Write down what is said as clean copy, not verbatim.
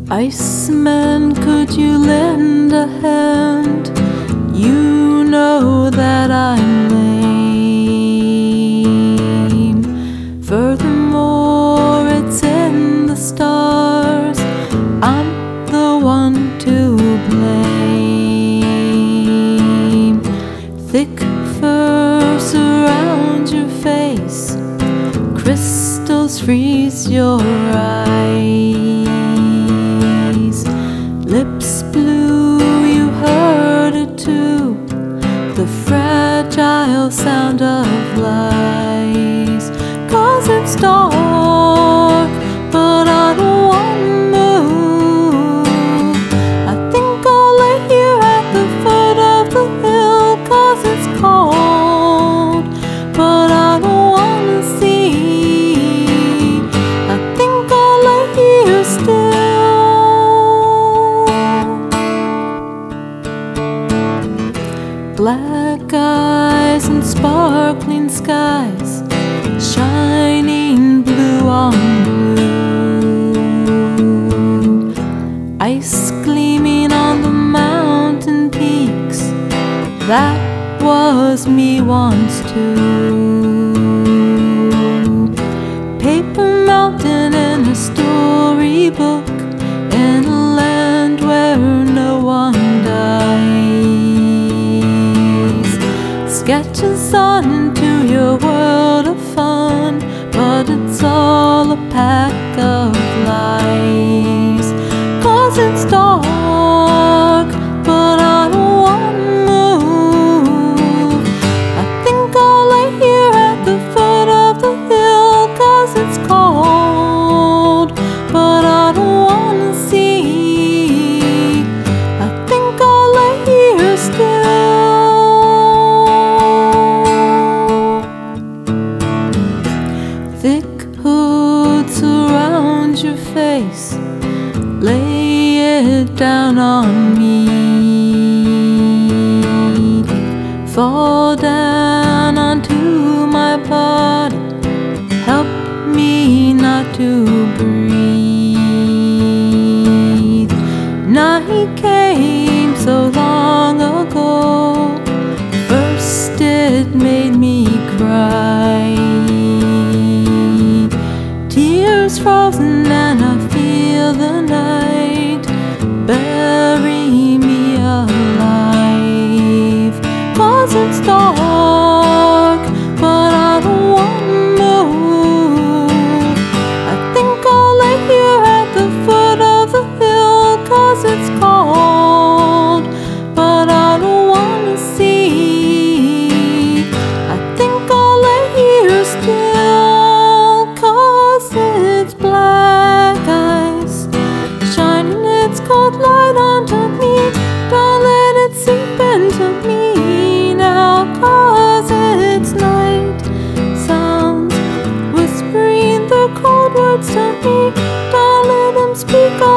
Iceman, could you lend a hand? You know that I'm lame. Furthermore, it's in the stars. I'm the one to blame. Thick fur surrounds your face. Crystals freeze your eyes. Lips blue, you heard it too. The fragile sound of lies. 'Cause it's dark, but I don't want to move. I think I'll lay here at the foot of the hill. 'Cause it's cold, but I don't want to see. I think I'll lay here still. Black eyes and sparkling skies, shining blue on blue. Ice gleaming on the mountain peaks. That was me once too. Paper mountain in a storybook, in a land where no one dies. Sketches on into your world of fun, but it's all a pack of lies. 'Cause it's dark, but I don't want to move. I think I'll lay here at the foot of the hill. 'Cause it's cold, but I don't want to see. I think I'll lay here still. Thick hood surrounds your face. Lay it down on me. Fall down onto my body. Help me not to breathe. Night came so long ago. First it made me cry. Tears frozen and I feel the night bury me alive. 'Cause it's dark, but I don't want to move. I think I'll lay here at the foot of the hill. 'Cause it's cold, but I don't want to see. I think I'll lay here still. 'Cause it's black eyes, shining its cold light onto me. Don't let it seep into me now. 'Cause it's night sounds whispering their cold words to me. Don't let them speak